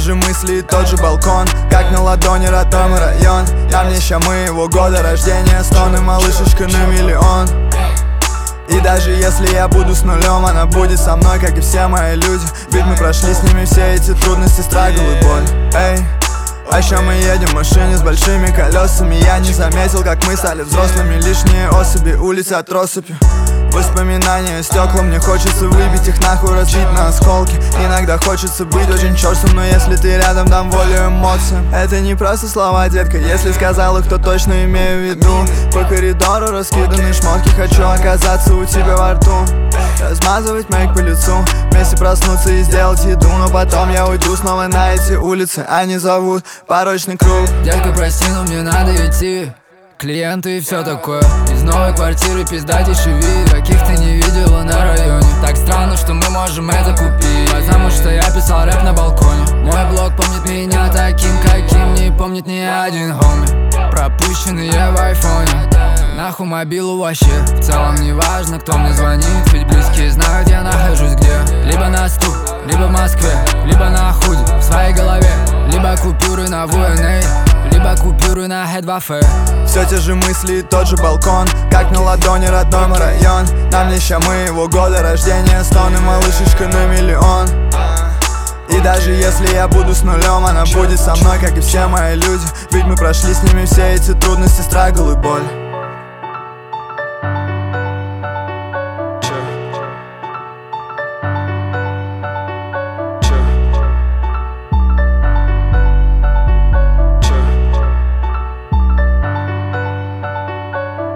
же мысли и тот же балкон, как на ладони родной мой район. Нам не ща моего года рождения, стоны малышечка на миллион. И даже если я буду с нулем, она будет со мной, как и все мои люди. Ведь мы прошли с ними все эти трудности, страгл и боль. Эй, а еще мы едем в машине с большими колесами. Я не заметил, как мы стали взрослыми. Лишние особи, улицы от россыпи. Воспоминания, стекла, мне хочется выбить их нахуй, разбить на осколки. Иногда хочется быть очень черствым, но если ты рядом, дам волю эмоциям. Это не просто слова, детка, если сказал их, то точно имею в виду. По коридору раскиданы шмотки, хочу оказаться у тебя во рту. Размазывать мейк по лицу, вместе проснуться и сделать еду. Но потом я уйду снова на эти улицы, они зовут порочный круг. Детка, прости, но мне надо идти. Клиенты и все такое. Из новой квартиры пиздать еще вид, каких ты не видела на районе. Так странно, что мы можем это купить, потому что я писал рэп на балконе. Мой блог помнит меня таким, каким не помнит ни один хоми. Пропущенные в айфоне, нахуй мобилу вообще. В целом не важно, кто мне звонит, ведь близкие знают, я нахожусь где. Либо на стук, либо в Москве, либо на худи в своей голове. Либо купюры на ВНА, либо купюры на Х2Ф. Все те же мысли и тот же балкон, как на ладони родной мой район. Нам не ща моего года рождения, стоны малышечка на миллион. И даже если я буду с нулем, она будет со мной, как и все мои люди. Ведь мы прошли с ними все эти трудности, страгл и боль.